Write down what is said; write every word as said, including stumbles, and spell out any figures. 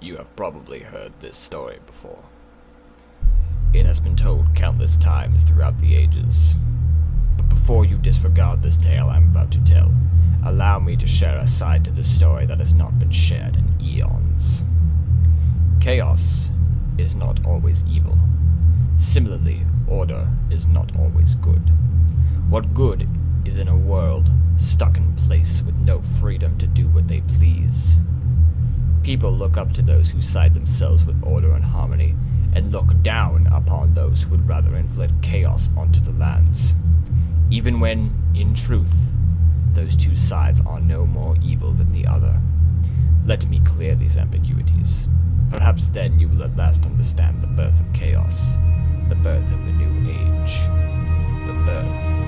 You have probably heard this story before. It has been told countless times throughout the ages. But before you disregard this tale I'm about to tell, allow me to share a side to this story that has not been shared in eons. Chaos is not always evil. Similarly, order is not always good. What good is in a world stuck in place with no freedom to do what they please? People look up to those who side themselves with order and harmony, and look down upon those who would rather inflict chaos onto the lands. Even when, in truth, those two sides are no more evil than the other. Let me clear these ambiguities. Perhaps then you will at last understand the birth of chaos, the birth of the new age, the birth